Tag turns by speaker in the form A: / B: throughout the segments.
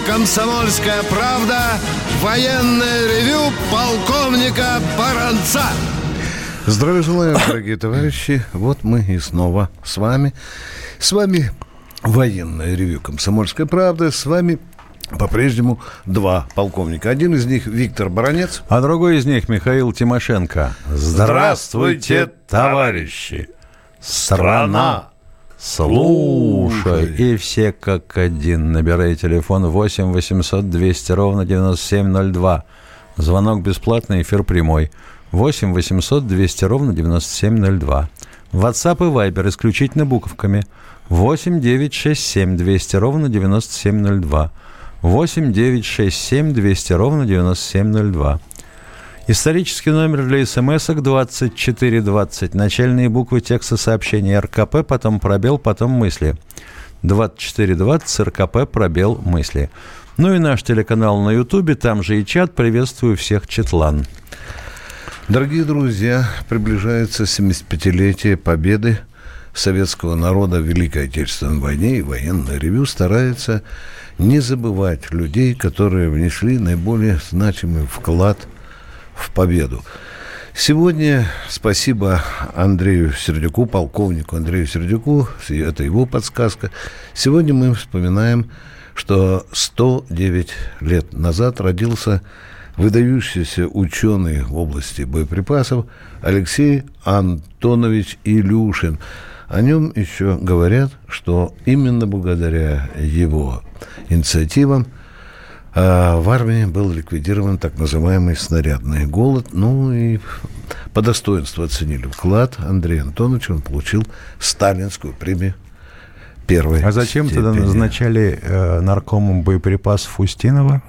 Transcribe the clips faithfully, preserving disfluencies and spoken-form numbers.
A: «Комсомольская правда». Военное ревю полковника Баранца.
B: Здравия желаю, дорогие товарищи. Вот мы и снова с вами. С вами военное ревю «Комсомольская правда». С вами по-прежнему два полковника. Один из них Виктор Баранец,
C: а другой из них Михаил Тимошенко. Здравствуйте, товарищи! Страна! Слушай! И все как один. Набирай телефон восемь восемьсот двести ровно девяносто семь ноль два. Звонок бесплатный, эфир прямой. восемь восемьсот двести ровно девяносто семь ноль два. WhatsApp и Viber исключительно буковками. восемь девятьсот шестьдесят семь двести ровно девяносто семь ноль два. восемь девятьсот шестьдесят семь двести ровно девяносто семь ноль два. Исторический номер для смс-ок двадцать четыре двадцать. Начальные буквы текста сообщения РКП, потом пробел, потом мысли. двадцать четыре двадцать, РКП, пробел, мысли. Ну и наш телеканал на Ютубе, там же и чат. Приветствую всех, Четлан.
B: Дорогие друзья, приближается семидесятипятилетие победы советского народа в Великой Отечественной войне, и военное ревю старается не забывать людей, которые внесли наиболее значимый вклад в победу. Сегодня спасибо Андрею Сердюку, полковнику Андрею Сердюку, это его подсказка. Сегодня мы вспоминаем, что сто девять лет назад родился выдающийся ученый в области боеприпасов Алексей Антонович Илюшин. О нем еще говорят, что именно благодаря его инициативам а, в армии был ликвидирован так называемый снарядный голод. Ну и по достоинству оценили вклад Андрея Антоновича. Он получил сталинскую премию первой
C: А зачем
B: степени.
C: тогда назначали э, наркомом боеприпасов Устинова?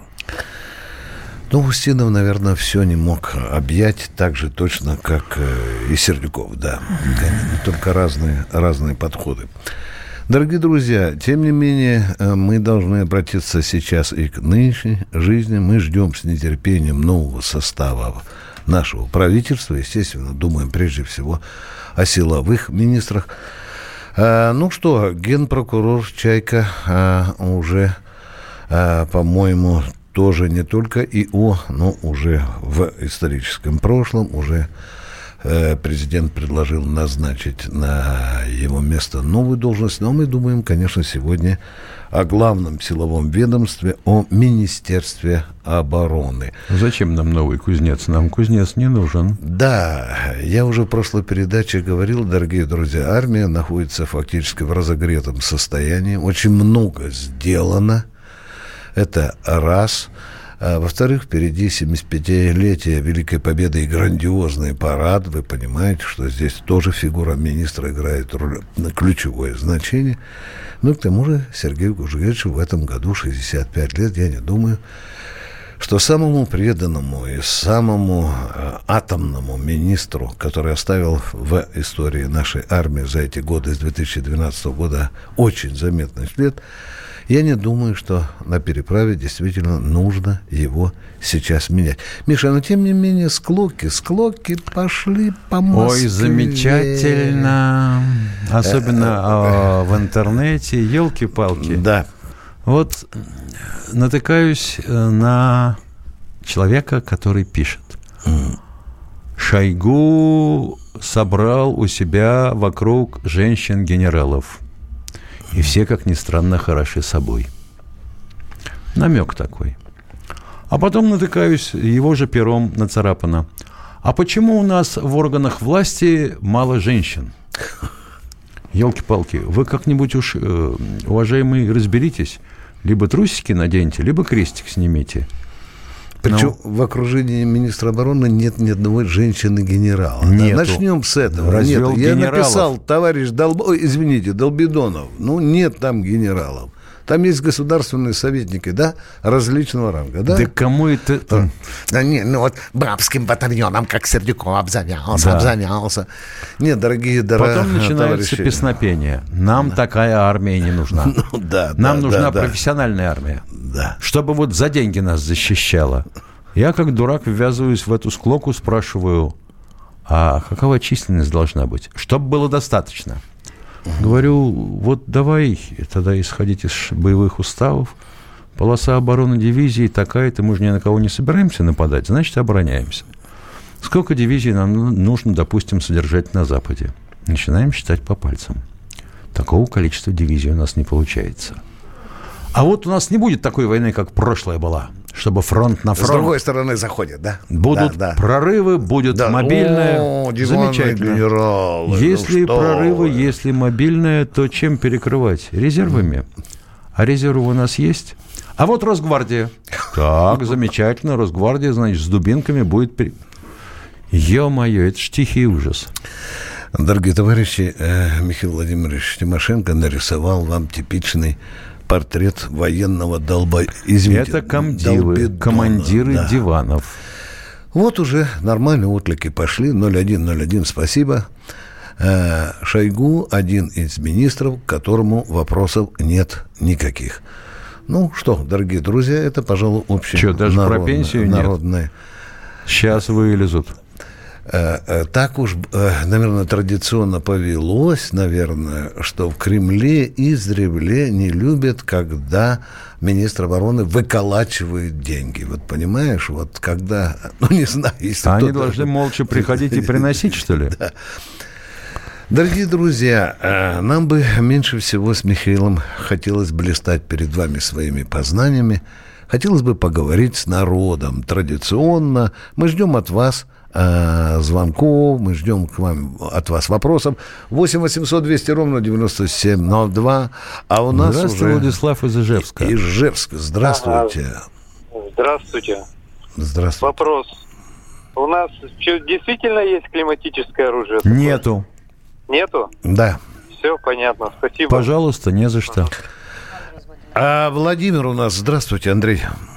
B: Ну, Устинов, наверное, все не мог объять так же точно, как и Сердюков, да. Только разные, разные подходы. Дорогие друзья, тем не менее, мы должны обратиться сейчас и к нынешней жизни. Мы ждем с нетерпением нового состава нашего правительства. Естественно, думаем прежде всего о силовых министрах. А, ну что, генпрокурор Чайка а, уже, а, по-моему, тоже не только ИО, но уже в историческом прошлом, уже э, президент предложил назначить на его место новую должность. Но мы думаем, конечно, сегодня о главном силовом ведомстве, о Министерстве обороны.
C: Зачем нам новый кузнец? Нам кузнец не нужен.
B: Да, я уже в прошлой передаче говорил, дорогие друзья, армия находится фактически в разогретом состоянии. Очень много сделано. Это раз. А, во-вторых, впереди семидесятипятилетие Великой Победы и грандиозный парад. Вы понимаете, что здесь тоже фигура министра играет роль, ключевое значение. Ну, к тому же, Сергею Кужугетовичу в этом году шестьдесят пять лет. Я не думаю, что самому преданному и самому э, атомному министру, который оставил в истории нашей армии за эти годы, с две тысячи двенадцатого года, очень заметный след, я не думаю, что на переправе действительно нужно его сейчас менять. Миша, но тем не менее склоки, склоки пошли по Москве.
C: Ой, замечательно. Особенно в интернете, елки-палки.
B: Да.
C: Вот натыкаюсь на человека, который пишет. Шойгу собрал у себя вокруг женщин-генералов. И все, как ни странно, хороши собой. Намек такой. А потом натыкаюсь, его же пером нацарапано. А почему у нас в органах власти мало женщин? Ёлки-палки, вы как-нибудь уж, э, уважаемые, разберитесь. Либо трусики наденьте, либо крестик снимите.
B: Причем Но... в окружении министра обороны нет ни одной женщины-генерала. Да, начнем с этого.
C: Развел
B: нет, я
C: генералов.
B: написал, товарищ Долб... Ой, извините, Долбидонов. Ну, нет там генералов. Там есть государственные советники, да, различного ранга, да?
C: Да кому это...
B: Да, да не, ну вот бабским батальоном, как Сердюков, обзавялся, да. обзавялся. Нет, дорогие, дорогие
C: Потом начинается
B: товарищи.
C: песнопение. Нам да. такая армия не нужна.
B: Ну, да,
C: Нам
B: да,
C: нужна
B: да,
C: профессиональная армия.
B: Да.
C: Чтобы вот за деньги нас защищала. Я, как дурак, ввязываюсь в эту склоку, спрашиваю, а какова численность должна быть? Чтобы было достаточно. Говорю, вот давай тогда исходить из боевых уставов, полоса обороны дивизии такая-то, мы же ни на кого не собираемся нападать, значит, обороняемся. Сколько дивизий нам нужно, допустим, содержать на Западе? Начинаем считать по пальцам. Такого количества дивизий у нас не получается. А вот у нас не будет такой войны, как прошлая была, чтобы фронт на фронт.
B: С другой стороны заходят, да?
C: Будут
B: да, да.
C: прорывы, будет да. мобильное.
B: О,
C: замечательно.
B: Генералы,
C: если
B: ну
C: прорывы, если мобильное, то чем перекрывать? Резервами. А резервы у нас есть? А вот Росгвардия. Так, замечательно. Росгвардия, значит, с дубинками будет... При... Ё-моё, это ж тихий ужас.
B: Дорогие товарищи, Михаил Владимирович Тимошенко нарисовал вам типичный портрет военного долба... Извините,
C: это комдивы, долбидона, командиры да. диванов.
B: Вот уже нормальные отклики пошли. ноль один ноль один, спасибо. Шойгу один из министров, к которому вопросов нет никаких. Ну что, дорогие друзья, это, пожалуй, общее.
C: Что, даже народное, про пенсию
B: народное.
C: Нет? Сейчас вылезут.
B: Так уж, наверное, традиционно повелось, наверное, что в Кремле издревле не любят, когда министр обороны выколачивает деньги. Вот понимаешь, вот когда, ну не знаю, если
C: а они должны молча приходить и приносить, что ли?
B: Да. Дорогие друзья, нам бы меньше всего с Михаилом хотелось блистать перед вами своими познаниями. Хотелось бы поговорить с народом. Традиционно мы ждем от вас э, звонков, мы ждем к вам, от вас вопросов. восемь восемьсот двести ровно девяносто семь ноль два. А у нас
C: Здравствуйте,
B: уже...
C: Владислав из Ижевска.
B: Из Ижевска. Здравствуйте.
D: Ага. Здравствуйте.
B: Здравствуйте.
D: Вопрос. У нас что, действительно есть климатическое оружие? Такое?
C: Нету.
D: Нету?
B: Да.
D: Все понятно. Спасибо.
C: Пожалуйста, не за что.
B: А Владимир у нас. Здравствуйте, Андрей.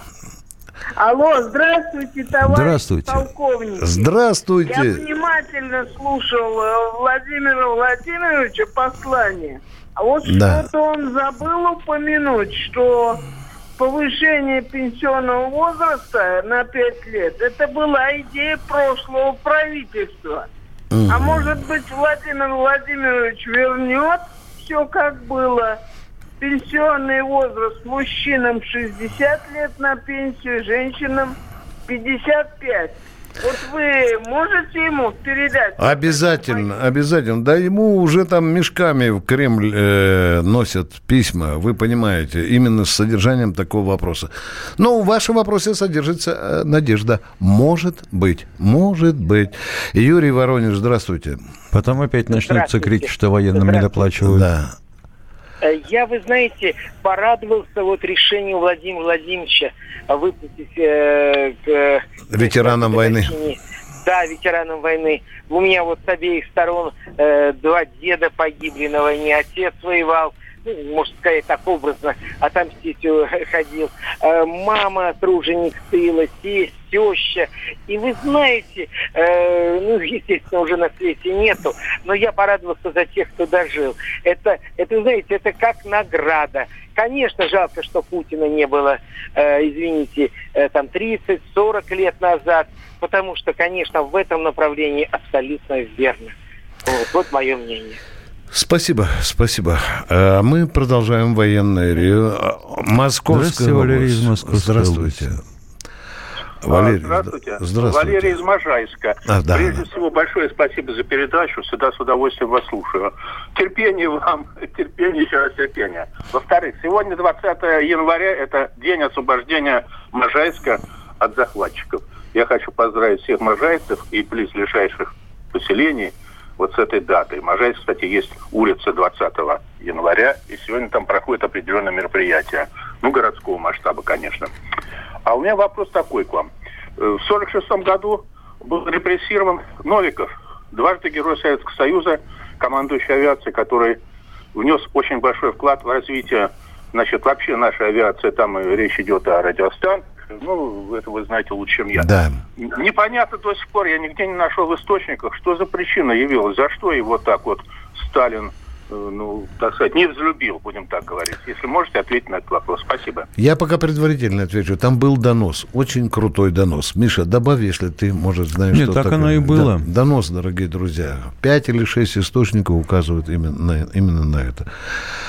E: Алло, здравствуйте, товарищ
C: здравствуйте.
E: полковник.
B: Здравствуйте.
E: Я внимательно слушал Владимира Владимировича послание. А вот да. что-то он забыл упомянуть, что повышение пенсионного возраста на пять лет, это была идея прошлого правительства. Mm-hmm. А может быть, Владимир Владимирович вернет все как было? Пенсионный возраст мужчинам шестьдесят лет на пенсию, женщинам пятьдесят пять. Вот вы можете ему передать?
B: Обязательно, обязательно. Да ему уже там мешками в Кремль э, носят письма, вы понимаете, именно с содержанием такого вопроса. Но в вашем вопросе содержится э, надежда. Может быть, может быть. Юрий Воронеж, здравствуйте.
C: Потом опять начнутся крики, что военным не доплачивают.
B: Да.
F: Я, вы знаете, порадовался вот решению Владимира Владимировича выплатить э, к
B: ветеранам к, войны.
F: Да, ветеранам войны. У меня вот с обеих сторон э, два деда погибли на войне, отец воевал, ну, можно сказать так образно, отомстить ходил. Э, мама труженик тыла, тесть, теща. И вы знаете, э, ну, естественно, уже на свете нету, но я порадовался за тех, кто дожил. Это, это, знаете, это как награда. Конечно, жалко, что Путина не было, э, извините, э, там тридцать-сорок лет назад, потому что, конечно, в этом направлении абсолютно верно. Вот, вот мое мнение.
B: Спасибо, спасибо. А мы продолжаем военное ревью. Московская область. Валерий из Москвы. Здравствуйте.
G: Валерий, здравствуйте.
B: Здравствуйте.
G: Валерий из Можайска.
B: А, да,
G: Прежде
B: да.
G: всего, большое спасибо за передачу. Всегда с удовольствием вас слушаю. Терпение вам, терпение, еще раз терпение. Во-вторых, сегодня двадцатое января, это день освобождения Можайска от захватчиков. Я хочу поздравить всех можайцев и близлежащих поселений вот с этой датой. Можайск, кстати, есть улица двадцатого января, и сегодня там проходит определенное мероприятие. Ну, городского масштаба, конечно. А у меня вопрос такой к вам. В сорок шестом году был репрессирован Новиков, дважды Герой Советского Союза, командующий авиацией, который внес очень большой вклад в развитие, значит, вообще нашей авиации. Там речь идет о радиостанциях. Ну, это вы знаете лучше, чем я.
B: Да.
G: Непонятно до сих пор, я нигде не нашел в источниках, что за причина явилась, за что его так вот Сталин, ну, так сказать, не взлюбил, будем так говорить. Если можете ответить на этот вопрос. Спасибо.
B: Я пока предварительно отвечу. Там был донос, очень крутой донос. Миша, добавь, если ты, может, знаешь,
C: Нет,
B: что
C: так
B: такое.
C: оно и было.
B: Да, донос, дорогие друзья. Пять или шесть источников указывают именно на, именно на это.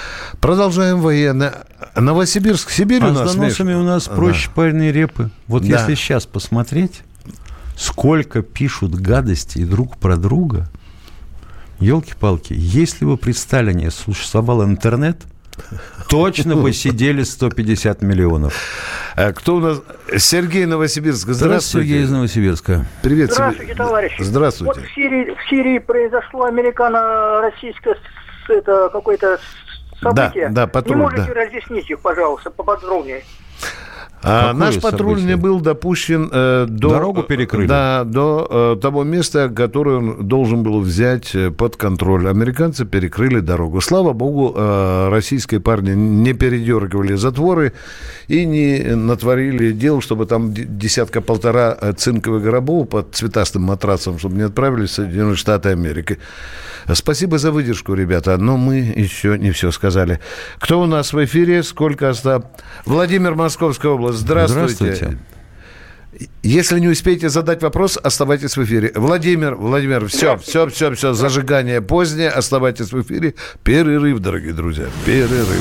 B: Продолжаем военно. Новосибирск, Сибирь
C: а
B: у нас.
C: с доносами у нас проще
B: да.
C: пареной репы. Вот
B: да.
C: если сейчас посмотреть, сколько пишут гадостей друг про друга, елки-палки, если бы при Сталине существовал интернет, точно бы сидели сто пятьдесят миллионов.
B: А кто у нас? Сергей, Новосибирск. Здравствуйте.
C: Здравствуйте, Сергей из Новосибирска.
B: Привет,
H: Здравствуйте,
B: Сергей.
H: товарищи.
B: Здравствуйте.
H: Вот в Сирии, в Сирии произошло американо-российское это, какое-то событие.
B: Да, да, патруль,
H: Не можете
B: да.
H: разъяснить их, пожалуйста, поподробнее?
B: А
C: Какое
B: наш патруль
C: событие?
B: не был допущен э, до,
C: Дорогу перекрыли?
B: Да, до э, того места, которое он должен был взять э, под контроль. Американцы перекрыли дорогу. Слава богу, э, российские парни не передергивали затворы и не натворили дел, чтобы там десятка-полтора цинковых гробов под цветастым матрасом, чтобы не отправились в Соединенные Штаты Америки. Спасибо за выдержку, ребята, но мы еще не все сказали. Кто у нас в эфире? Сколько осталось? Владимир, Московская область. Здравствуйте.
C: Здравствуйте.
B: Если не успеете задать вопрос, оставайтесь в эфире. Владимир, Владимир, все, все, все, все, зажигание позднее, оставайтесь в эфире. Перерыв, дорогие друзья, перерыв.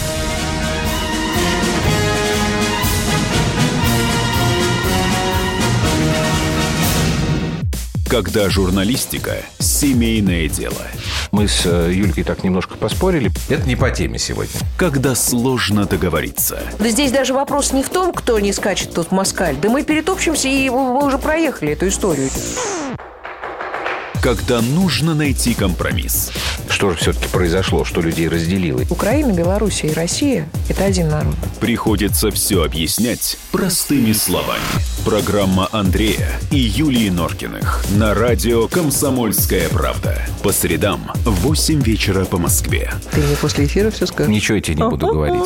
I: Когда журналистика – семейное дело.
J: Мы с Юлькой так немножко поспорили.
K: Это не по теме сегодня.
I: Когда сложно договориться.
L: Да здесь даже вопрос не в том, кто не скачет тут москаль. Да мы перетопчемся, и мы уже проехали эту историю.
I: Когда нужно найти компромисс.
J: Что же все-таки произошло, что людей разделило?
L: Украина, Белоруссия и Россия – это один народ.
I: Приходится все объяснять простыми словами. Программа Андрея и Юлии Норкиных на радио «Комсомольская правда». По средам в восемь вечера по Москве.
L: Ты мне после эфира все скажешь?
J: Ничего я тебе не буду говорить.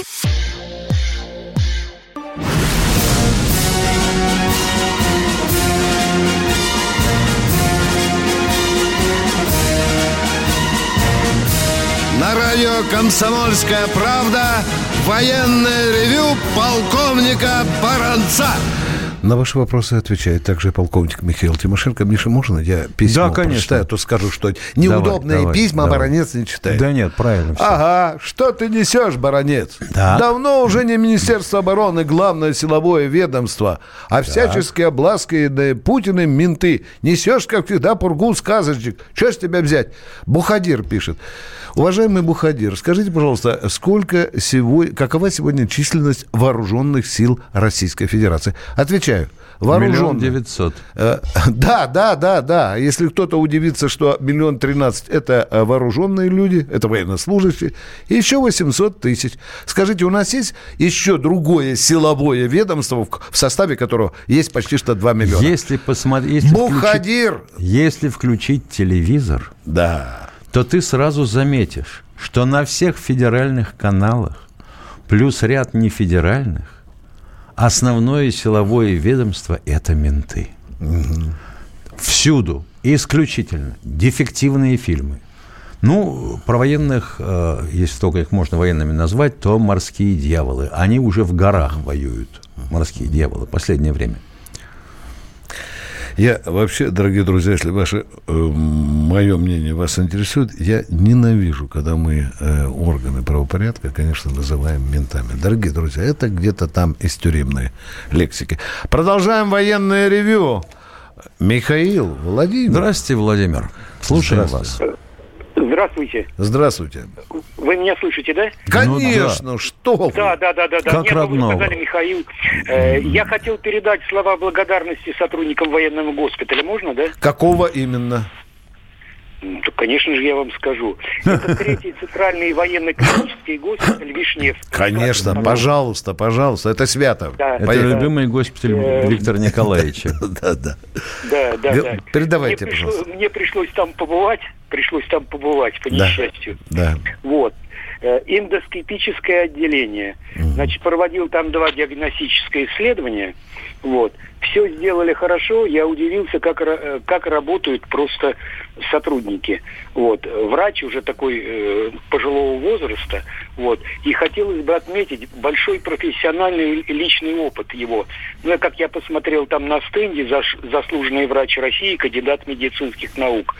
A: На радио «Комсомольская правда» военное ревю полковника Баранца.
B: На ваши вопросы отвечает также полковник Михаил Тимошенко. Миша, можно я письмо
C: Да, конечно.
B: прочитаю, а то скажу, что неудобные
C: давай,
B: письма
C: давай.
B: баронец не читает.
C: Да нет, правильно все.
B: Ага, что ты несешь, баронец?
C: Да.
B: Давно уже не Министерство обороны главное силовое ведомство, а всячески обласканные Путиным менты. Несешь, как всегда, пургу сказочек. Что с тебя взять? Бухадир пишет. Уважаемый Бухадир, скажите, пожалуйста, сколько сегодня, какова сегодня численность вооруженных сил Российской Федерации? Отвечаю.
C: Миллион
B: Вооруженных.
C: девятьсот.
B: Э, Да, да, да, да. Если кто-то удивится, что миллион тринадцать – это э, вооруженные люди, это военнослужащие, и еще восемьсот тысяч. Скажите, у нас есть еще другое силовое ведомство, в в составе которого есть почти что два миллиона?
C: Если посмотреть... Если
B: Бухадир!
C: Включить, если включить телевизор,
B: Да.
C: то ты сразу заметишь, что на всех федеральных каналах, плюс ряд нефедеральных, основное силовое ведомство – это менты. Угу. Всюду, исключительно, дефективные фильмы. Ну, про военных, э, если только их можно военными назвать, то морские дьяволы. Они уже в горах воюют, морские дьяволы, в последнее время.
B: Я вообще, дорогие друзья, если ваше, э, мое мнение вас интересует, я ненавижу, когда мы э, органы правопорядка, конечно, называем ментами. Дорогие друзья, это где-то там из тюремной лексики. Продолжаем военное ревью. Михаил, Владимир.
C: Здравствуйте, Владимир. Слушаем вас.
H: Здравствуйте.
B: Здравствуйте.
H: Вы меня слышите, да?
B: Конечно,
C: ну, да.
B: что вы.
H: Да, да, да, да. да.
C: Как
H: Нет,
C: родного.
H: Вы сказали, Михаил. Э, я хотел передать слова благодарности сотрудникам военного госпиталя. Можно, да?
B: Какого именно?
H: Ну, то, конечно же, я вам скажу. Это третий центральный военно-клинический госпиталь Вишневский.
B: Конечно,
H: Пожалуйста.
B: пожалуйста, пожалуйста. Это свято.
H: Да.
C: Это
B: Поехали.
C: любимый госпиталь Виктора Николаевича.
B: Да, да.
H: Да, да, да.
B: Передавайте,
H: мне пришло,
B: пожалуйста.
H: мне пришлось там побывать, пришлось там побывать, по
B: Да.
H: несчастью.
B: Да.
H: Вот. Э, Эндоскопическое отделение.
B: Мгм.
H: Значит, проводил там два диагностические исследования. Вот. Все сделали хорошо. Я удивился, как, ра- как работают просто сотрудники. Вот. Врач уже такой э, пожилого возраста. Вот. И хотелось бы отметить большой профессиональный и личный опыт его. Ну, как я посмотрел там на стенде, заш- заслуженный врач России, кандидат медицинских наук.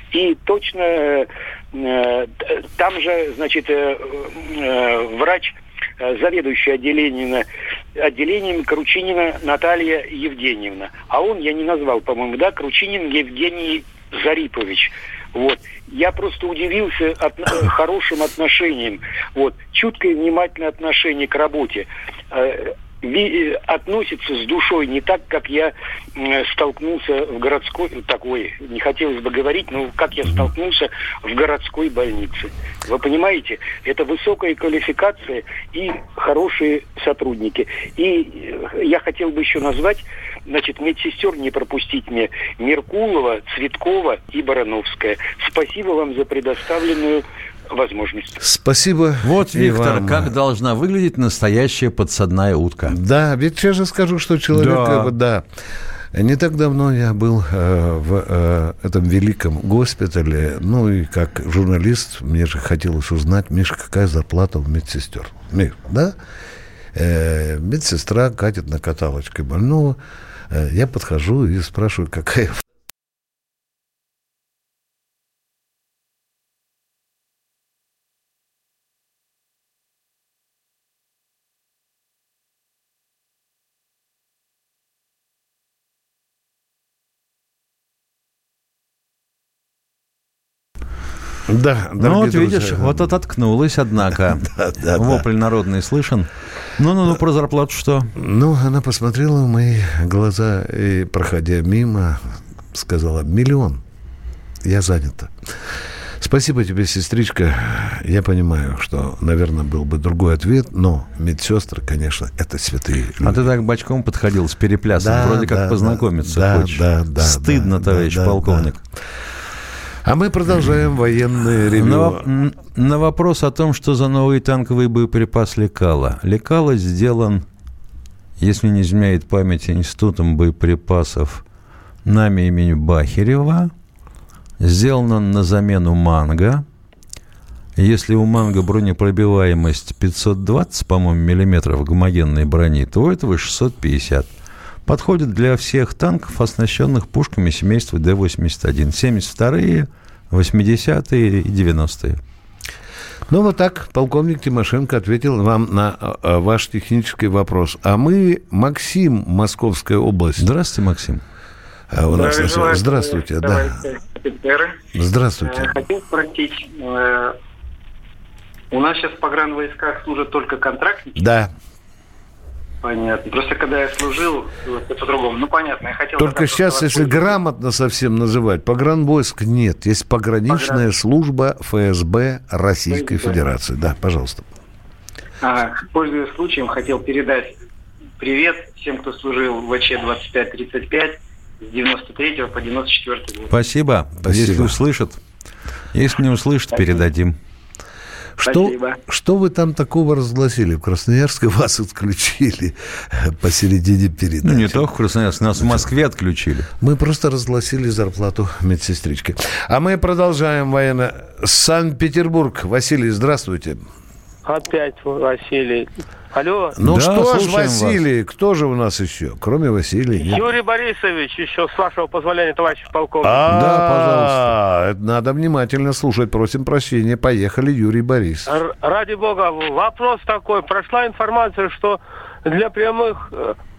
H: И точно э, э, там же, значит, э, э, врач, э, заведующий отделением, отделением Кручинина Наталья Евгеньевна. А он, я не назвал, по-моему, да, Кручинин Евгений Зарипович. Вот. Я просто удивился от, э, хорошим отношением. Вот. Чуткое и внимательное отношение к работе. Э, ви, относится с душой не так, как я э, столкнулся в городской... Такой, не хотелось бы говорить, но как я столкнулся в городской больнице. Вы понимаете? Это высокая квалификация и хорошие сотрудники. И э, я хотел бы еще назвать, значит, медсестер не пропустить мне: Меркулова, Цветкова и Барановская. Спасибо вам за предоставленную возможность.
B: Спасибо.
C: Вот, Виктор,
B: вам.
C: Как должна выглядеть настоящая подсадная утка.
B: Да, ведь я же скажу, что человек... Да. да. Не так давно я был э, в э, этом великом госпитале, ну и как журналист мне же хотелось узнать, Миша, какая зарплата у медсестер? Миш, да? Э, медсестра катит на каталочке больного. Э, я подхожу и спрашиваю, какая... Да,
C: ну вот
B: друзья.
C: видишь, вот ототкнулась, однако.
B: да, да,
C: Вопль
B: да.
C: народный слышен. Ну-ну-ну, про зарплату что?
B: Ну, она посмотрела в мои глаза и, проходя мимо, сказала: миллион. Я занята. Спасибо тебе, сестричка. Я понимаю, что, наверное, был бы другой ответ, но медсестры, конечно, это святые люди.
C: А ты так бочком подходил с переплясом, да, вроде как да, познакомиться
B: да,
C: хочешь.
B: Да, да,
C: Стыдно,
B: да,
C: товарищ
B: да,
C: полковник.
B: Да. А мы продолжаем военное ревью.
C: На, на вопрос о том, что за новый танковый боеприпас «Лекала». «Лекала» сделан, если не изменяет память, Институтом боеприпасов нами имени Бахерева. Сделан он на замену «Манго». Если у «Манго» бронепробиваемость пятьсот двадцать, по-моему, миллиметров гомогенной брони, то у этого шестьсот пятьдесят. Подходит для всех танков, оснащенных пушками семейства Д восемьдесят один. семьдесят вторые, восьмидесятые и девяностые.
B: Ну, вот так полковник Тимошенко ответил вам на а, ваш технический вопрос. А мы, Максим, Московская область.
C: Здравствуйте, Максим.
B: А у нас на... Здравствуйте, да. Здравствуйте.
K: Хотел спросить, э, у нас сейчас в погранвойсках служат только контрактники?
B: Да.
K: Понятно. Просто когда я служил, это по-другому. Ну, понятно. Я хотел
B: Только сейчас, если грамотно совсем называть, погранвойск нет. Есть пограничная Погран... служба эф эс бэ Российской ФСБ. Федерации. Да, пожалуйста.
K: А, пользуясь случаем, хотел передать привет всем, кто служил в ВЧ двадцать пять тридцать пять с девяносто третьего по девяносто четвёртый год.
C: Спасибо. Спасибо. Если услышат. Если не услышат, Спасибо. Передадим.
B: Что, что вы там такого разгласили? В Красноярске вас отключили посередине передачи.
C: Ну, не только в Красноярске, нас в Москве отключили.
B: Мы просто разгласили зарплату медсестрички. А мы продолжаем военно. Санкт-Петербург. Василий, здравствуйте.
M: Опять Василий. Алло.
B: Ну да, что ж, Василий, вас. Кто же у нас еще, кроме Василия? Нет.
M: Юрий Борисович, еще с вашего позволения, товарищ полковник.
B: А, да, пожалуйста. Надо внимательно слушать, просим прощения. Поехали, Юрий Борисович.
M: Ради бога, вопрос такой. Прошла информация, что для прямых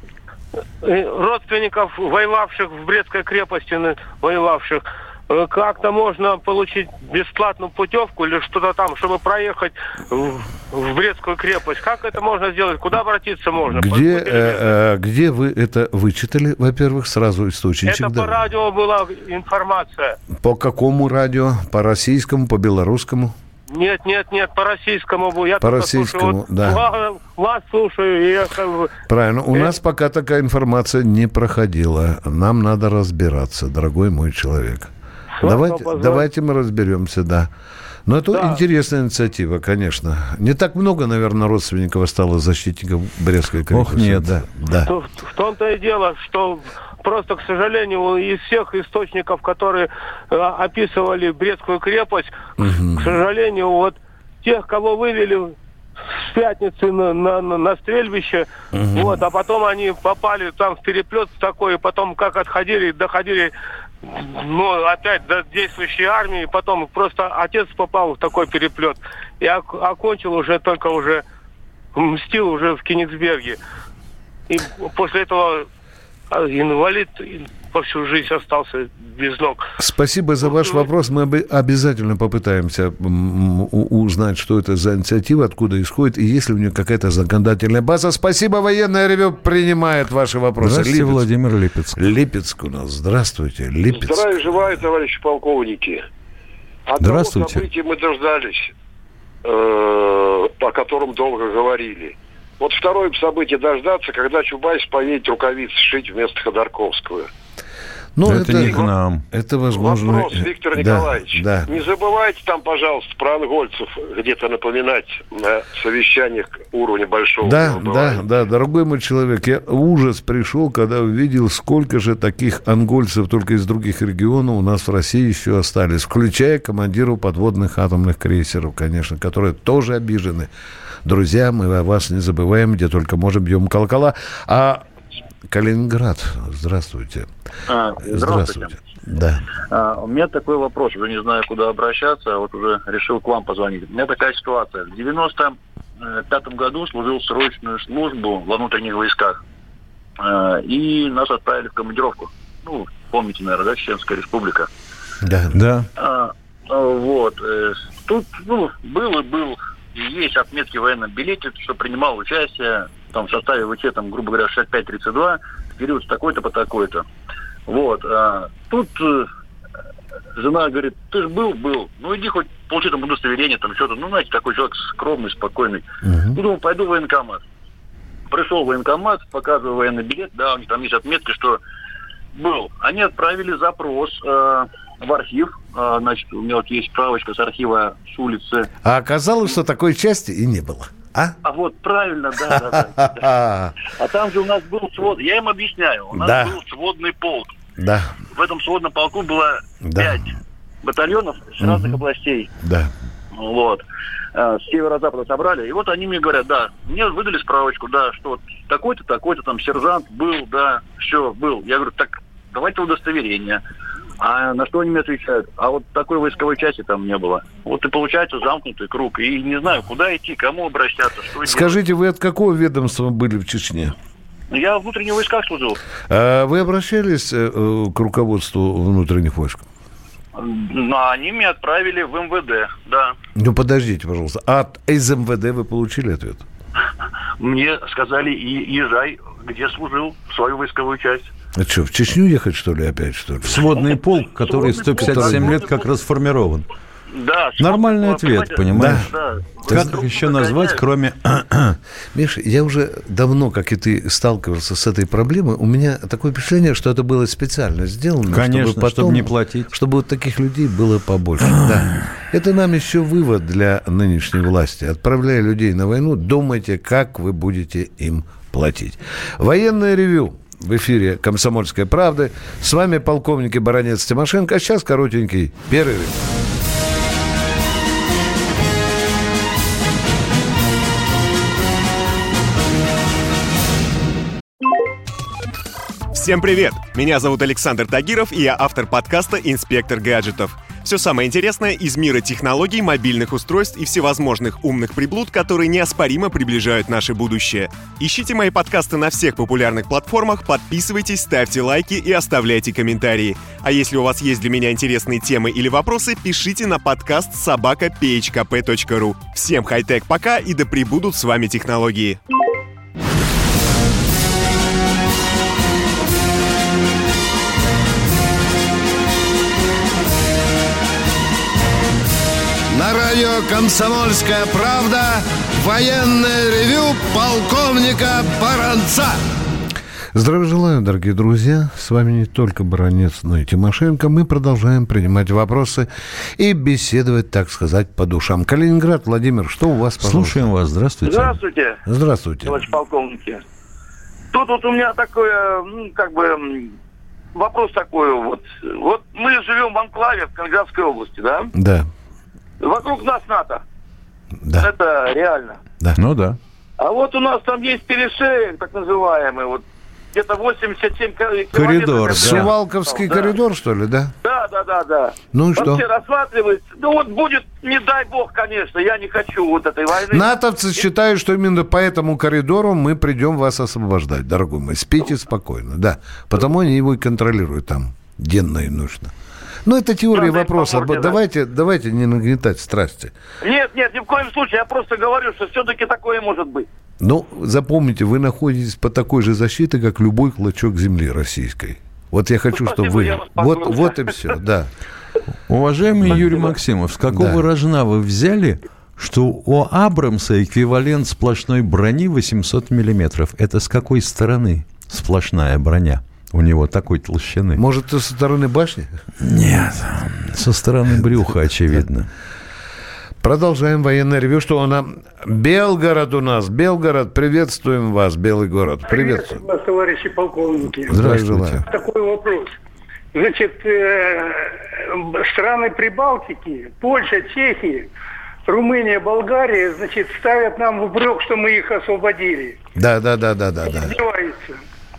M: родственников, воевавших в Брестской крепости, воевавших, как-то можно получить бесплатную путевку или что-то там, чтобы проехать в, в Брестскую крепость. Как это можно сделать? Куда обратиться можно?
B: Где, э, э, где вы это вычитали, во-первых, сразу источничек?
M: Это да. По радио была информация.
B: По какому радио? По российскому, по белорусскому?
M: Нет, нет, нет, по российскому. Я
B: по российскому,
M: слушаю,
B: да.
M: Вас, вас слушаю. И я...
B: Правильно. У э... нас пока такая информация не проходила. Нам надо разбираться, дорогой мой человек. Давайте, давайте мы разберемся, да. Но это да. интересная инициатива, конечно. Не так много, наверное, родственников осталось защитников Брестской крепости.
C: Ох, нет.
B: Да, да.
M: В, в том-то и дело, что просто, к сожалению, из всех источников, которые э, описывали Брестскую крепость, угу. к сожалению, вот тех, кого вывели с пятницы на, на, на стрельбище, угу. вот, а потом они попали там в переплет такой, и потом как отходили, доходили ну, опять до действующей армии, потом просто отец попал в такой переплет. Я окончил уже, только уже мстил уже в Кенигсберге. И после этого инвалид по всю жизнь остался без ног.
B: Спасибо за ваш вопрос. Мы обязательно попытаемся узнать, что это за инициатива, откуда исходит, и есть ли у нее какая-то законодательная база. Спасибо, военное ревю принимает ваши вопросы.
C: Здравствуйте,
B: Липецк.
C: Владимир Липецк.
B: Липецк у нас. Здравствуйте, Липецк.
N: Здравия желаю, товарищи полковники.
C: Здравствуйте.
N: Одного события мы дождались, э, о котором долго говорили. Вот второе событие дождаться, когда Чубайс поедет рукавицы шить вместо Ходорковского.
B: Ну,
C: это, это не к нам.
B: Это возможно.
N: Вопрос, Виктор Николаевич.
B: Да, да.
N: Не забывайте там, пожалуйста, про ангольцев где-то напоминать на совещаниях уровня большого.
B: Да, да, да, дорогой мой человек, я ужас пришел, когда увидел, сколько же таких ангольцев только из других регионов у нас в России еще остались, включая командиров подводных атомных крейсеров, конечно, которые тоже обижены. Друзья, мы о вас не забываем, где только можем, бьем колокола. А Калининград, здравствуйте.
O: А, здравствуйте. Здравствуйте.
B: Да.
O: А, у меня такой вопрос, уже не знаю, куда обращаться, вот уже решил к вам позвонить. У меня такая ситуация. В девяносто пятом году служил срочную службу во внутренних войсках. А, и нас отправили в командировку. Ну, помните, наверное, да, Чеченская республика.
B: Да.
C: Да.
O: А, вот. Тут, ну, был и был, и есть отметки в военном билете, что принимал участие там, в составе ВЧ, там, грубо говоря, шестьдесят пять тридцать два, в период с такой-то по такой-то. Вот. А, тут э, жена говорит, ты же был, был, ну иди хоть получи там удостоверение, там что-то. Ну, знаете, такой человек скромный, спокойный. Uh-huh. Ну, думаю, пойду в военкомат. Пришел в военкомат, показываю военный билет, да, у них там есть отметка, что был. Они отправили запрос э, в архив. Э, значит, у меня вот есть справочка с архива с улицы.
B: А оказалось, что такой части и не было. А?
O: А вот правильно, да, да, да, да. А там же у нас был свод, я им объясняю, у нас да. был сводный полк.
B: Да.
O: В этом сводном полку было
B: да.
O: пять батальонов с угу. разных областей.
B: Да.
O: Вот. С северо-запада собрали. И вот они мне говорят, да, мне выдали справочку, да, что вот такой-то, такой-то там сержант был, да, все, был. Я говорю, так, давайте удостоверение. А на что они мне отвечают? А вот такой войсковой части там не было. Вот и получается замкнутый круг. И не знаю, куда идти, кому обращаться, что
B: Скажите,
O: делать.
B: Вы от какого ведомства были в Чечне?
O: Я в внутренних войсках служил.
B: А вы обращались э, к руководству внутренних войск?
O: Ну, они меня отправили в МВД, да.
B: Ну, подождите, пожалуйста. А из МВД вы получили ответ?
O: Мне сказали, и езжай, где служил, в свою войсковую часть.
B: А что, в Чечню ехать, что ли, опять, что ли?
C: Сводный полк, который сто пятьдесят семь лет как расформирован.
O: Да.
C: Нормальный ответ, понимаешь?
O: Да.
C: Как их еще назвать, кроме...
B: Миша, я уже давно, как и ты, сталкивался с этой проблемой. У меня такое впечатление, что это было специально сделано.
C: Конечно,
B: чтобы, потом,
C: чтобы не платить.
B: Чтобы вот таких людей было побольше. Да. Это нам еще вывод для нынешней власти. Отправляя людей на войну, думайте, как вы будете им платить. Военное ревю. В эфире «Комсомольской правды». С вами полковник и баронец Тимошенко. А сейчас коротенький перерыв.
P: Всем привет! Меня зовут Александр Тагиров, и я автор подкаста «Инспектор гаджетов». Все самое интересное из мира технологий, мобильных устройств и всевозможных умных приблуд, которые неоспоримо приближают наше будущее. Ищите мои подкасты на всех популярных платформах, подписывайтесь, ставьте лайки и оставляйте комментарии. А если у вас есть для меня интересные темы или вопросы, пишите на подкаст собака пи эйч кей пи точка ру. Всем хай-тек пока, и да пребудут с вами технологии.
A: На радио «Комсомольская правда» военное ревю полковника Баранца.
B: Здравия желаю, дорогие друзья. С вами не только баронец, но и Тимошенко. Мы продолжаем принимать вопросы и беседовать, так сказать, по душам. Калининград, Владимир, что у вас, пожалуйста?
C: Слушаем вас. Здравствуйте.
D: Здравствуйте.
B: Здравствуйте.
D: Товарищ полковники. Тут вот у меня такое, ну, как бы, вопрос такой вот. Вот мы живем в анклаве в Калининградской области, да?
B: Да.
D: Вокруг нас НАТО.
B: Да.
D: Это реально.
B: Да.
C: Ну да.
D: А вот у нас там есть перешеек, так называемый, вот где-то восемьдесят семь километров.
C: Коридор, да.
B: Сувалковский
D: да.
B: коридор, что ли, да?
D: Да, да, да, да.
B: Ну и
D: Вообще
B: что?
D: рассматривается. Ну вот будет, не дай бог, конечно, я не хочу вот этой войны.
B: Натовцы считают, что именно по этому коридору мы придем вас освобождать, дорогой мой. Спите спокойно, да. Потому они его и контролируют там денно и ночно. Ну, это теория
D: да,
B: вопроса.
D: Морде,
B: давайте, да. давайте не нагнетать страсти.
D: Нет, нет, ни в коем случае. Я просто говорю, что все-таки такое может быть.
B: Ну, запомните, вы находитесь под такой же защитой, как любой клочок земли российской. Вот я хочу, ну, чтобы вы... Вот, вот и все, да.
C: Уважаемый
D: Спасибо.
C: Юрий Максимов, с какого
B: Да.
C: рожна вы взяли, что у Абрамса эквивалент сплошной брони восемьсот миллиметров? Это с какой стороны сплошная броня? У него такой толщины.
B: Может, со стороны башни?
C: Нет, со стороны брюха, очевидно.
B: Продолжаем военное ревью. Что у нас? Белгород у нас. Белгород, приветствуем вас, Белый город. Приветствуем.
Q: Вас, товарищи полковники.
B: Здравствуйте.
Q: Такой вопрос. Значит, э, страны Прибалтики, Польша, Чехия, Румыния, Болгария, значит, ставят нам в упрек, что мы их освободили.
B: Да, да, да, да, да, да.
Q: Издеваются.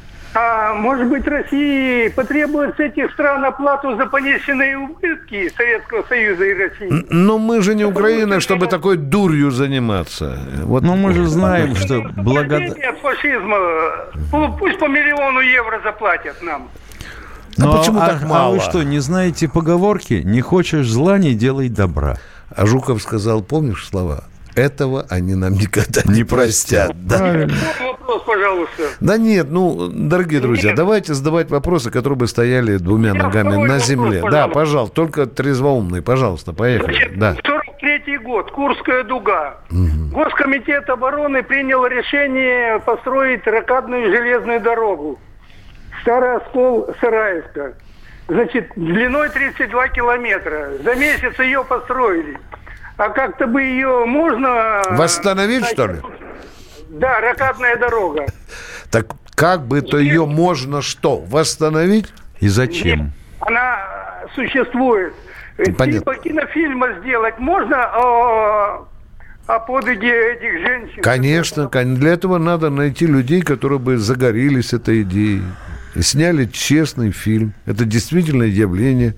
Q: А может быть, России потребует с этих стран оплату за понесенные убытки Советского Союза и России?
B: Но мы же не Украина, чтобы такой дурью заниматься. Вот.
C: Но мы же знаем, что благодаря...
Q: От фашизма пусть по миллиону евро заплатят нам.
B: А
C: Но,
B: почему
C: а,
B: так мало?
C: А вы что, не знаете поговорки? Не хочешь зла, не делай добра.
B: А Жуков сказал, помнишь слова? Этого они нам никогда не простят. Да.
Q: Вопрос, пожалуйста.
B: Да нет, ну, дорогие друзья, нет. Давайте задавать вопросы, которые бы стояли двумя Я ногами на земле. Вопрос, да, пожалуйста, только трезвоумный, пожалуйста, поехали.
Q: Значит,
B: да.
Q: сорок третий год, Курская дуга. Угу. Госкомитет обороны принял решение построить ракадную железную дорогу. Старый оскол Сараевска. Значит, длиной тридцать два километра. За месяц ее построили. А как-то бы ее можно...
B: Восстановить, что ли?
Q: Да, ракадная дорога.
B: Так как бы то ее можно что? Восстановить?
C: И зачем?
Q: Нет, она существует.
B: Понятно.
Q: Типа кинофильма сделать можно о, о подвиге этих женщин?
B: Конечно, для этого надо найти людей, которые бы загорелись этой идеей. И сняли честный фильм. Это действительно явление...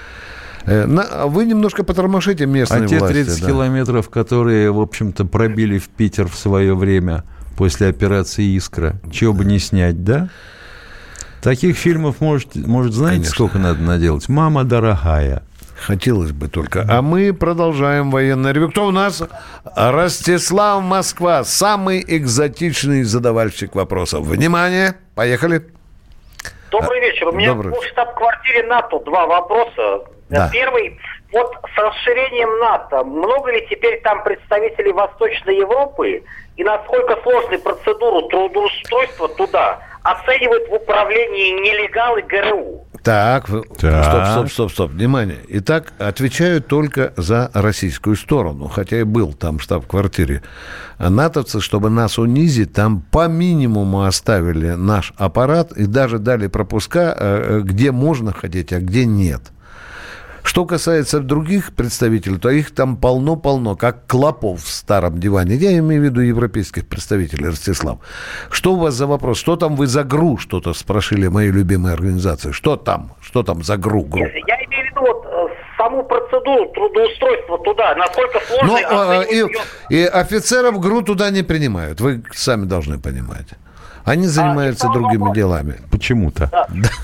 B: Вы немножко потормошите местные власти.
C: А те тридцать
B: да.
C: километров, которые, в общем-то, пробили в Питер в свое время после операции «Искра», чего бы не снять, да? Таких фильмов, может, может знаете, Конечно. Сколько надо наделать? «Мама дорогая».
B: Хотелось бы только. А мы продолжаем военное ревью. Кто у нас? Ростислав, Москва. Самый экзотичный задавальщик вопросов. Внимание, поехали.
R: Добрый вечер. У меня в штаб-квартире НАТО два вопроса. Да. Первый, вот с расширением НАТО, много ли теперь там представителей Восточной Европы, и насколько сложной процедуру трудоустройства туда оценивают в управлении нелегалы ГРУ?
B: Так,
C: так,
B: стоп, стоп, стоп, стоп, внимание. Итак, отвечаю только за российскую сторону, хотя и был там в штаб-квартире. Натовцы, чтобы нас унизить, там по минимуму оставили наш аппарат и даже дали пропуска, где можно ходить, а где нет. Что касается других представителей, то их там полно-полно, как клопов в старом диване. Я имею в виду европейских представителей, Ростислав. Что у вас за вопрос? Что там вы за ГРУ что-то спрашивали моей любимой организации? Что там? Что там за ГРУ? ГРУ?
R: Я имею в виду вот саму процедуру трудоустройства туда, насколько сложно...
B: Но, и, и офицеров ГРУ туда не принимают, вы сами должны понимать. Они занимаются а, другими вопрос. делами.
C: Почему-то.
R: Да.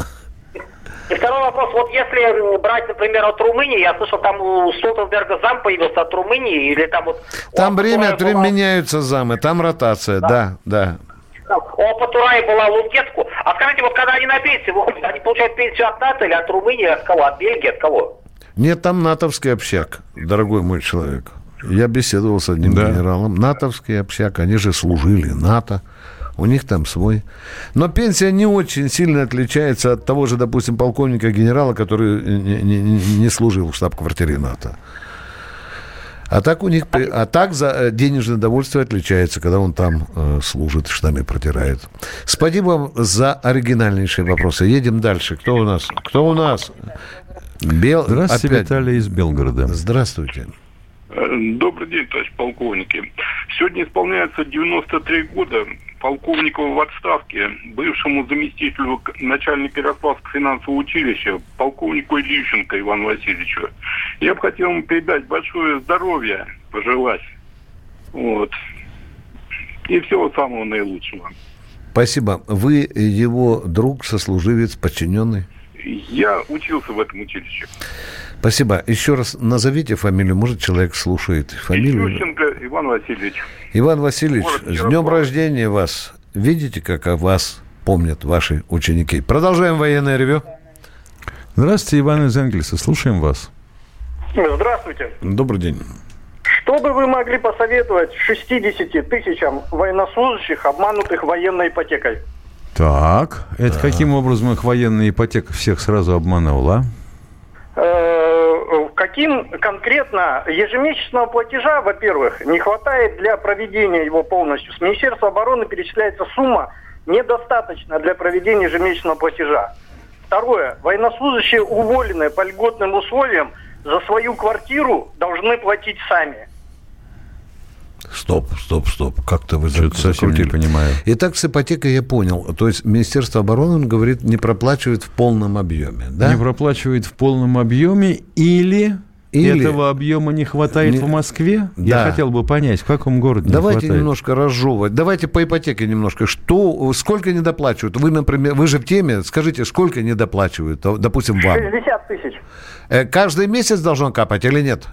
R: И второй вопрос, вот если брать, например, от Румынии, я слышал, там у Столтенберга зам появился от Румынии, или там вот...
B: Там время от времени меняются замы, там ротация, да, да.
R: да. У Апатурая была Лунгецку. А скажите, вот когда они на пенсии, они получают пенсию от НАТО или от Румынии, от кого? От Бельгии, от кого?
B: Нет, там натовский общак, дорогой мой человек. Я беседовал с одним да. генералом. Натовский общак, они же служили НАТО. У них там свой. Но пенсия не очень сильно отличается от того же, допустим, полковника-генерала, который не, не, не служил в штаб-квартире НАТО. А так у них, а так за денежное довольствие отличается, когда он там э, служит, штаны протирает. Спасибо вам за оригинальнейшие вопросы. Едем дальше. Кто у нас? Кто у нас? Бел...
C: Здравствуйте, Опять... Виталий из Белгорода.
B: Здравствуйте.
S: Добрый день, товарищ полковники. Сегодня исполняется девяносто три года
N: полковнику в отставке, бывшему заместителю начальника Ярославского финансового училища, полковнику Ильющенко Ивану Васильевичу. Я бы хотел ему передать большое здоровье, пожелать. Вот. И всего самого наилучшего.
B: Спасибо. Вы его друг, сослуживец, подчиненный?
N: Я учился в этом училище.
B: Спасибо. Еще раз назовите фамилию. Может, человек слушает фамилию.
N: Ильющенко Иван Васильевич.
B: Иван Васильевич,
N: Город
B: с днем рождения вас. Видите, как о вас помнят ваши ученики. Продолжаем военное ревю.
C: Здравствуйте, Иван из Энгельса. Слушаем вас.
S: Здравствуйте.
B: Добрый день.
S: Что бы вы могли посоветовать шестидесяти тысячам военнослужащих, обманутых военной ипотекой?
C: Так, это
B: да.
C: Каким образом их военная ипотека всех сразу обманула?
S: Каким конкретно ежемесячного платежа, во-первых, не хватает для проведения его полностью. С Министерства обороны перечисляется сумма, недостаточно для проведения ежемесячного платежа. Второе. Военнослужащие, уволенные по льготным условиям, за свою квартиру должны платить сами.
B: Стоп, стоп, стоп. Как-то вы
C: Что-то совсем не понимаю.
B: Итак, с ипотекой я понял. То есть Министерство обороны, он говорит, не проплачивает в полном объеме, да?
C: Не проплачивает в полном объеме или... Или... Этого объема не хватает не... в Москве?
B: Да.
C: Я хотел бы понять, в каком городе
B: Давайте
C: не хватает.
B: немножко разжевывать. Давайте по ипотеке немножко. Что, сколько недоплачивают? Вы, например, вы же в теме. Скажите, сколько недоплачивают, допустим, вам?
S: шестьдесят тысяч.
B: Каждый месяц должно капать или нет?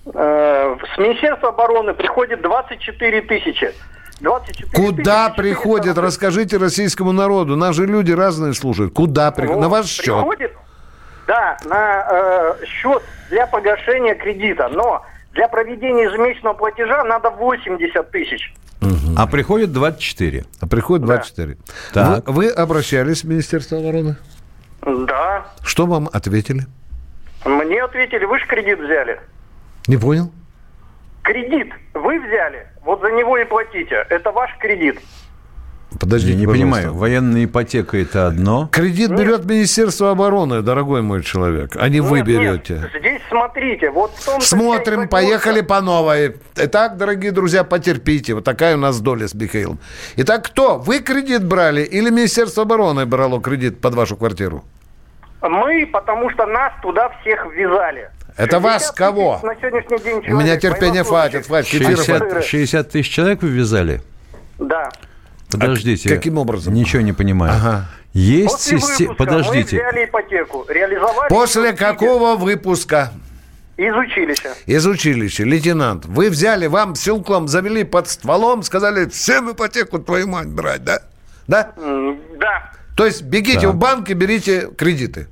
S: С Министерства обороны приходит двадцать четыре тысячи. двадцать четыре
B: Куда
S: тысячи
B: приходит? Расскажите российскому народу. Нас же люди разные слушают. Куда приходит?
S: Ну,
B: на ваш счет?
S: Приходит, да, на э, счет для погашения кредита. Но для проведения ежемесячного платежа надо восемьдесят тысяч.
C: Угу. А приходит двадцать четыре.
B: А приходит двадцать четыре. Да. Вы, вы обращались в Министерство обороны?
S: Да.
B: Что вам ответили?
S: Мне ответили, вы же кредит взяли.
B: Не понял?
S: Кредит вы взяли, вот за него и платите. Это ваш кредит.
B: Подождите,
C: я не
B: пожалуйста.
C: понимаю, военная ипотека – это одно?
B: Кредит нет. берет Министерство обороны, дорогой мой человек, а не нет, вы берете.
S: Нет. Здесь смотрите, вот в том...
B: Смотрим, поехали по новой. Итак, дорогие друзья, потерпите. Вот такая у нас доля с Михаилом. Итак, кто? Вы кредит брали или Министерство обороны брало кредит под вашу квартиру?
S: Мы, потому что нас туда всех ввязали.
B: Это вас кого?
S: На сегодняшний день человек,
B: у меня терпения хватит. хватит.
C: шестьдесят, шестьдесят тысяч человек вы ввязали?
S: Да.
C: Подождите.
B: А каким образом?
C: Ничего не понимаю. Ага. Есть система... Подождите.
S: Мы взяли ипотеку, реализовали...
B: После какого выпуска?
S: Из училища.
B: Из училища. Лейтенант, вы взяли, вам силком завели под стволом, сказали, всем ипотеку твою мать брать, да? Да?
S: Mm, да.
B: То есть бегите да. в банк и берите кредиты.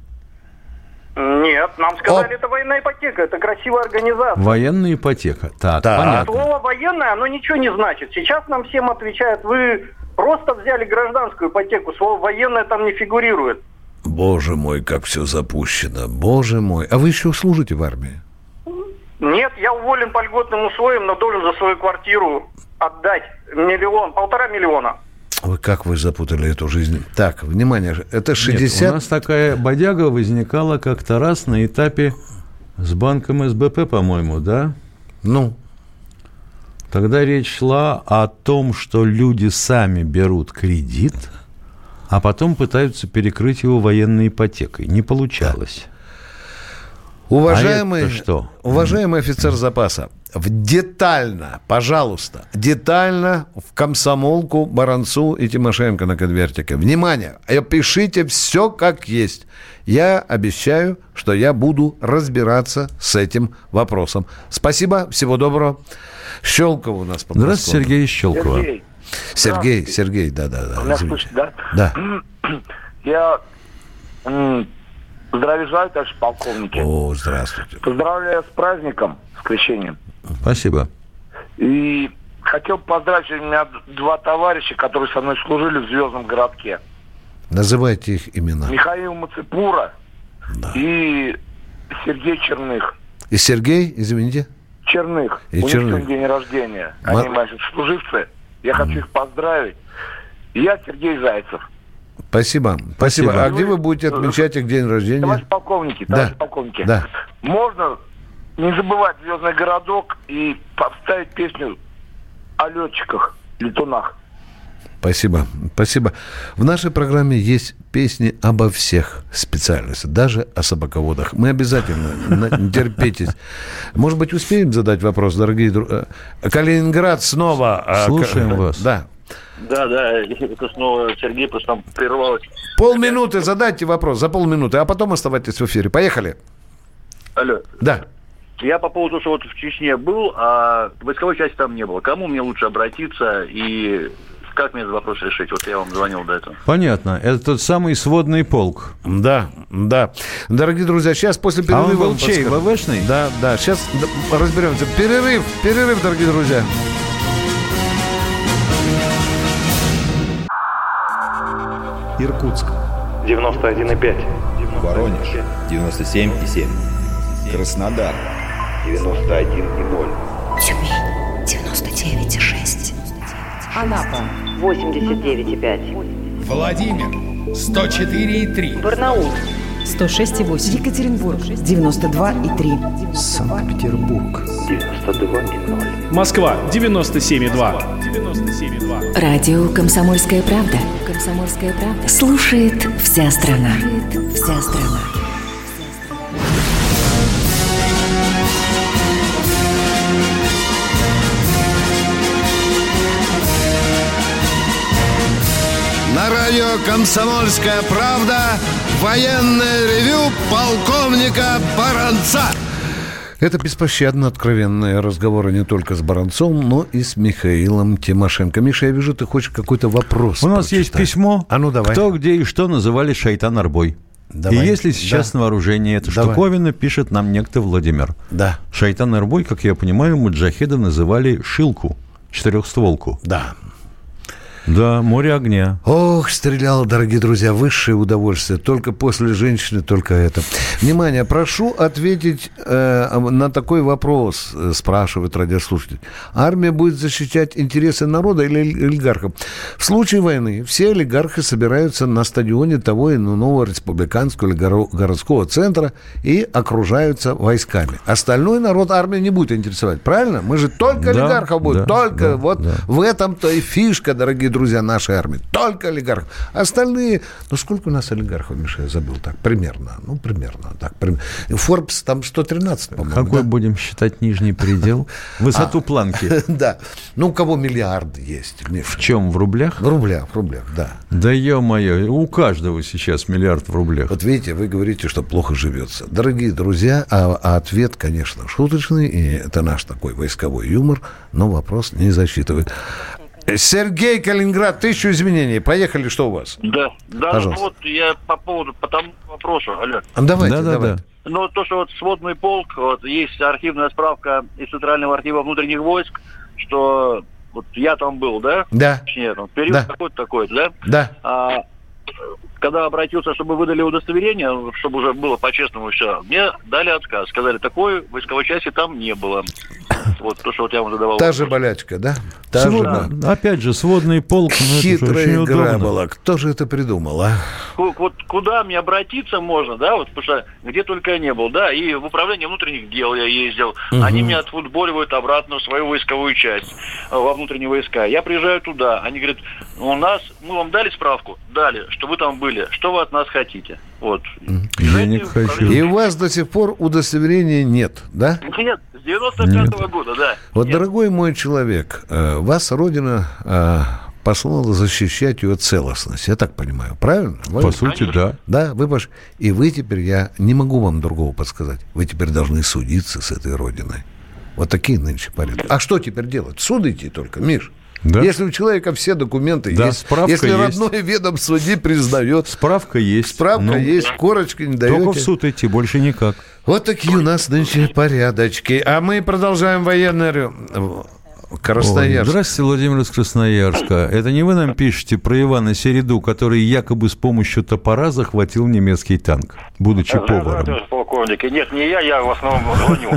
S: Нет, нам сказали, О. это военная ипотека, это красивая организация.
C: Военная ипотека, так,
B: да.
C: понятно.
S: Слово военное, оно ничего не значит. Сейчас нам всем отвечают, вы просто взяли гражданскую ипотеку, слово военное там не фигурирует.
B: Боже мой, как все запущено, боже мой. А вы еще служите в армии?
S: Нет, я уволен по льготным условиям, но должен за свою квартиру отдать миллион, полтора миллиона.
B: Вы как вы запутали эту жизнь? Так, внимание, это шестьдесят...
C: Нет, у нас такая бодяга возникала как-то раз на этапе с банком эс бэ пэ, по-моему, да?
B: Ну?
C: Тогда речь шла о том, что люди сами берут кредит, а потом пытаются перекрыть его военной ипотекой. Не получалось.
B: Уважаемый,
C: а что?
B: уважаемый офицер запаса, детально, пожалуйста, детально в комсомолку Баранцу и Тимошенко на конвертике. Внимание, пишите все как есть. Я обещаю, что я буду разбираться с этим вопросом. Спасибо, всего доброго. Щелкова у нас.
C: Здравствуйте, Сергей Щелкова.
B: Сергей, Сергей, Сергей, да-да-да.
T: Меня слышите, да?
B: Да.
T: Я... Здравия желаю, товарищ полковники.
B: О, здравствуйте.
T: Поздравляю с праздником, с крещением.
C: Спасибо.
T: И хотел поздравить, у меня два товарища, которые со мной служили в Звездном городке.
B: Называйте их имена.
T: Михаил Мацепура да. и Сергей Черных.
B: И Сергей, извините?
T: Черных.
B: И
T: у
B: Черных.
T: них день рождения. Они,
B: Ма...
T: значит, служивцы. Я mm. хочу их поздравить. И я Сергей Зайцев.
B: Спасибо. Спасибо. Спасибо. А где вы будете отмечать их день рождения?
T: Товарищ полковники, товарищ
B: да.
T: полковники.
B: Да.
T: Можно не забывать Звездный городок и поставить песню о летчиках, летунах.
B: Спасибо, спасибо. В нашей программе есть песни обо всех специальностях, даже о собаководах. Мы обязательно, не терпитесь. Может быть, успеем задать вопрос, дорогие друзья? Калининград снова.
C: Слушаем вас.
B: Да.
O: Да, да, это снова Сергей просто там прервалось.
B: Полминуты задайте вопрос, за полминуты, а потом оставайтесь в эфире. Поехали.
O: Алло.
B: Да.
O: Я по поводу, что вот в Чечне был, а войсковой части там не было. Кому мне лучше обратиться и как мне этот вопрос решить? Вот я вам звонил до этого.
C: Понятно. Это тот самый сводный полк.
B: Да, да. Дорогие друзья, сейчас после перерыва...
C: А он был чей, ВВшный?
B: Да, да. Сейчас разберемся. Перерыв, перерыв, дорогие друзья.
U: Иркутск. девяносто один и пять.
V: Воронеж. девяносто семь и семь. Краснодар. девяносто один и ноль.
W: Тюмень. девяносто девять и шесть.
X: Анапа. восемьдесят девять и пять.
Y: Владимир. сто четыре и три.
X: Барнаул.
Z: сто шесть и восемь. Екатеринбург. девяносто два и три.
U: Санкт-Петербург.
V: девяносто два и ноль.
Y: Москва. девяносто семь и два.
W: Радио «Комсомольская правда». «Комсомольская правда». Слушает вся страна. Слушает вся страна.
A: На радио «Комсомольская правда» военное ревю полковника Баранца.
B: Это беспощадно откровенные разговоры не только с Баранцом, но и с Михаилом Тимошенко. Миша, я вижу, ты хочешь какой-то вопрос
C: У нас
B: прочитать.
C: есть письмо.
B: А ну давай.
C: Кто, где и что называли Шайтан-Арбой.
B: Давай.
C: И если сейчас
B: да.
C: на вооружении эта
B: Давай.
C: штуковина, пишет нам некто Владимир.
B: Да.
C: Шайтан-Арбой, как я понимаю, муджахеды называли шилку, четырехстволку.
B: Да.
C: Да, море огня.
B: Ох, стрелял, дорогие друзья, высшее удовольствие. Только после женщины, только это. Внимание, прошу ответить э, на такой вопрос, спрашивает радиослушатель. Армия будет защищать интересы народа или олигархов? В случае войны все олигархи собираются на стадионе того или иного республиканского или городского центра и окружаются войсками. Остальной народ армия не будет интересовать, правильно? Мы же только
C: да,
B: олигархов будем,
C: да,
B: только
C: да,
B: вот
C: да.
B: в этом-то и фишка, дорогие друзья, нашей армии. Только олигархов. Остальные... Ну, сколько у нас олигархов, Миша, я забыл так, примерно. Ну, примерно так. Forbes там сто тринадцать, по-моему.
C: Какой
B: да?
C: будем считать нижний предел? Высоту
B: а,
C: планки.
B: Да. Ну, у кого миллиард есть, Миша?
C: В чем? В рублях?
B: В рублях, в рублях, да.
C: Да ё-моё, у каждого сейчас миллиард в рублях.
B: Вот видите, вы говорите, что плохо живется. Дорогие друзья, а, а ответ, конечно, шуточный, и это наш такой войсковой юмор, но вопрос не засчитывает. Сергей, Калининград, тысячу изменений. Поехали, что у вас?
O: Да, да,
B: пожалуйста.
O: Вот я по поводу, по тому вопросу, алло.
B: Давайте,
C: да, да,
B: давайте.
C: да.
O: Ну, то, что вот сводный полк, вот есть архивная справка из Центрального архива внутренних войск, что вот я там был, да?
B: Да.
O: Нет, там, период
B: да.
O: такой-то, такой-то, да?
B: Да.
O: А, когда обратился, чтобы выдали удостоверение, чтобы уже было по-честному все, мне дали отказ. Сказали, такой войсковой части там не было. Вот то, что вот я вам задавал.
B: Та же болячка, да? Та
C: Свод...
B: же,
C: да. Опять же, сводный полк. Ну,
B: хитрая игра
C: удобно.
B: была. Кто же это придумал, а?
O: Вот куда мне обратиться можно, да, вот, потому что где только я не был, да, и в управление внутренних дел я ездил, угу. Они меня отфутболивают обратно в свою войсковую часть, во внутренние войска. Я приезжаю туда, они говорят, у нас, мы вам дали справку? Дали, что вы там были, что вы от нас хотите? Вот.
C: Денег хочу.
B: И у вас до сих пор удостоверения нет, да?
O: Нет, с девяносто пятого года, да.
B: Вот,
O: нет.
B: Дорогой мой человек, вас Родина послала защищать ее целостность, я так понимаю, правильно? Вы,
C: По сути, да.
B: Да, вы пош... И вы теперь, я не могу вам другого подсказать, вы теперь должны судиться с этой Родиной. Вот такие нынче порядки. А что теперь делать? Суд идти только, Миш.
C: Да.
B: Если у человека все документы
C: да,
B: есть,
C: справка
B: если
C: есть.
B: родное ведомство не признает.
C: Справка есть.
B: Справка
C: ну,
B: есть, корочки не даете.
C: Только в суд идти, больше никак.
B: Вот такие у нас нынче порядочки. А мы продолжаем военное... Красноярск.
C: О, здравствуйте, Владимир из Красноярска. Это не вы нам пишете про Ивана Середу, который якобы с помощью топора захватил немецкий танк, будучи поваром?
O: Здравствуйте, полковник. Нет, не я, я в основном звоню.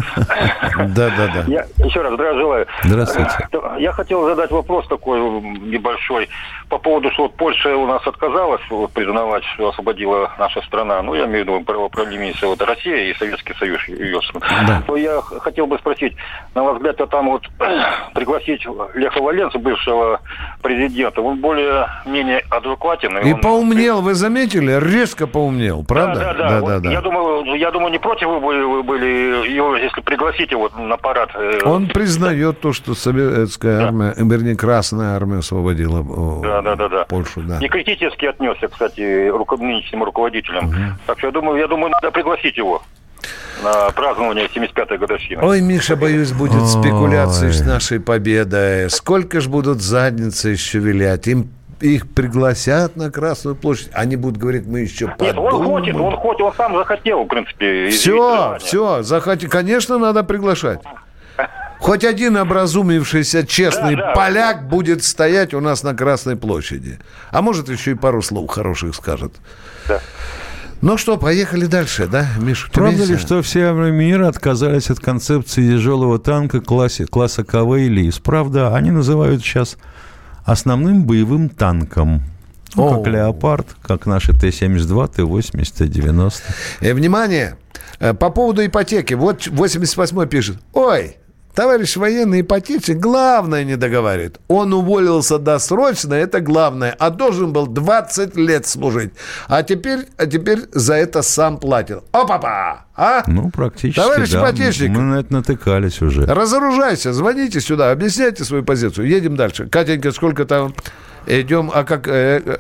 B: Да, да, да.
O: Еще раз здравия желаю.
C: Здравствуйте.
O: Я хотел задать вопрос такой небольшой по поводу, что вот Польша у нас отказалась признавать, что освободила наша страна. Ну, я имею в виду правоуправление вот Россия и Советский Союз. Да. То я хотел бы спросить,
E: на ваш взгляд, там вот пригласить Леха Валенса, бывшего президента, он более-менее адекватен.
B: И
E: он...
B: поумнел, вы заметили? Резко поумнел, правда?
E: Да, да, да.
B: да,
E: вот
B: да, да.
E: Я, думаю, я думаю, не против вы были, вы были его, если пригласить его на парад.
B: Он признает то, что советская да. армия, вернее, Красная армия освободила
E: да, да, да, да.
B: Польшу. Да.
E: И критически отнесся, кстати, руко... нынешним руководителям. Угу. Так что я думаю, я думаю, надо пригласить его на празднование семьдесят пятой годовщины.
B: Ой, Миша, боюсь, будет спекуляции с нашей победой. Сколько ж будут задницы еще вилять? Им их пригласят на Красную площадь, они будут говорить, мы еще подумаем.
E: Нет, он хочет, он хочет, он сам захотел, в принципе.
B: Все, все, захотел. Конечно, надо приглашать. Хоть один образумившийся, честный да, да. поляк будет стоять у нас на Красной площади. А может, еще и пару слов хороших скажет. Да. Ну что, поехали дальше, да, Миша?
C: Правда ли, что все армии мира отказались от концепции тяжелого танка класса, класса Кавейлис? Правда, они называют сейчас основным боевым танком. Ну, как «Леопард», как наши Т семьдесят два, Т восемьдесят, Т девяносто.
B: И, внимание, по поводу ипотеки. Вот восемьдесят восьмой пишет. Ой, товарищ военный ипотечник главное не договаривает. Он уволился досрочно, это главное, а должен был двадцать лет служить. А теперь, а теперь за это сам платил. Опа-па! А?
C: Ну, практически,
B: товарищ
C: да.
B: ипотечник,
C: мы на это натыкались уже.
B: Разоружайся, звоните сюда, объясняйте свою позицию. Едем дальше. Катенька, сколько там идем? А как... Э,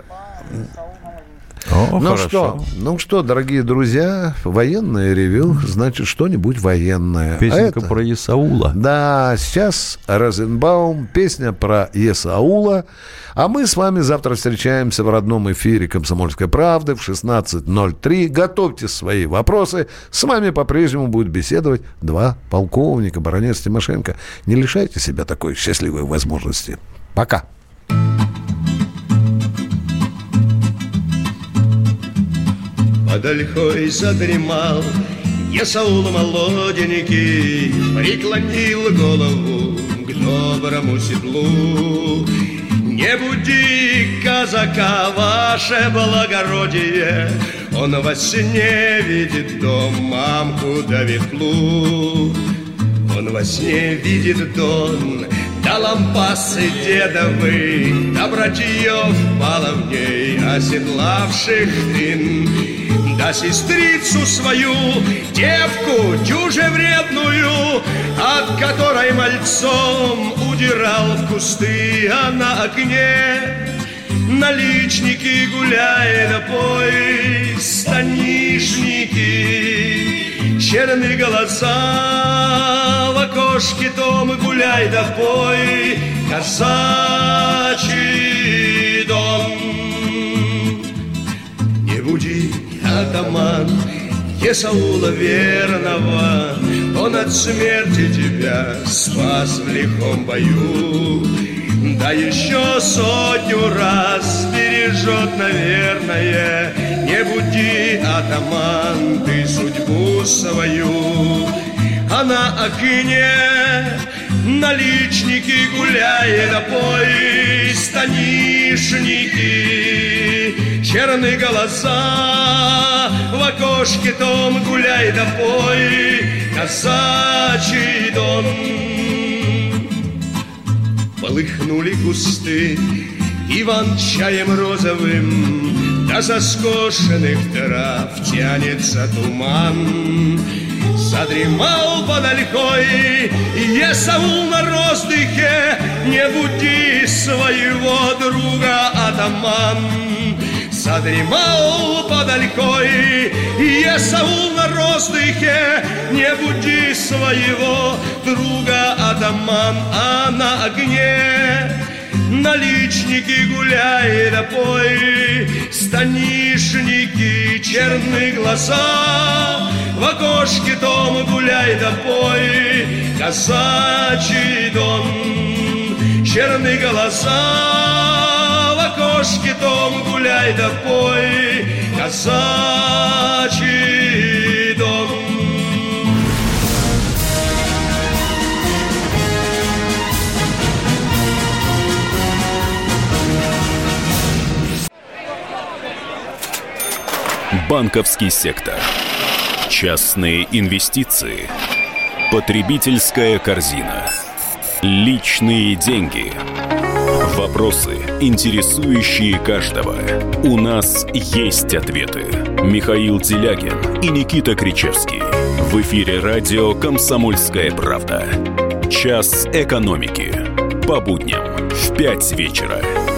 C: О,
B: ну
C: хорошо.
B: что, ну что, дорогие друзья, военное ревю, значит, что-нибудь военное.
C: Песенка
B: а это...
C: про Есаула.
B: Да, сейчас Розенбаум, песня про Есаула. А мы с вами завтра встречаемся в родном эфире «Комсомольской правды» в шестнадцать ноль три. Готовьте свои вопросы. С вами по-прежнему будут беседовать два полковника, баронец Тимошенко. Не лишайте себя такой счастливой возможности. Пока.
F: Под ольхой задремал Есаул молоденький, преклонил голову к доброму седлу. Не буди казака, ваше благородие, он во сне видит дом, мамку да ветлу. Он во сне видит дон, да лампасы дедовы, да братьев баловней, оседлавших тын. Да сестрицу свою, девку дюже вредную, от которой мальцом удирал в кусты, а на окне наличники гуляет, а пой станишники, черные голоса в окошке дома гуляй, да пой казачий дом. Не буди, атаман, Есаула верного, он от смерти тебя спас в лихом бою. Да еще сотню раз бережет, наверное. Не буди, атаман, ты судьбу свою. А на окне наличники гуляй, да пой станишники, черные голоса в окошке том гуляй, да пой казачий дон. Полыхнули кусты иван-чаем розовым, да со скошенных трав тянется туман. Задремал под ольхой Есаул на роздыхе, не буди своего друга, атаман. Задремал под ольхой Есаул на роздыхе, не буди своего друга, атаман. А на огне наличники гуляй, да пой станишники, черные глаза в окошке дома гуляй, да пой казачий дон. Черные глаза в окошке дома гуляй, да пой казачий дон.
G: Банковский сектор. Частные инвестиции. Потребительская корзина. Личные деньги. Вопросы, интересующие каждого. У нас есть ответы. Михаил Делягин и Никита Кричевский. В эфире радио «Комсомольская правда». Час экономики. По будням в пять вечера.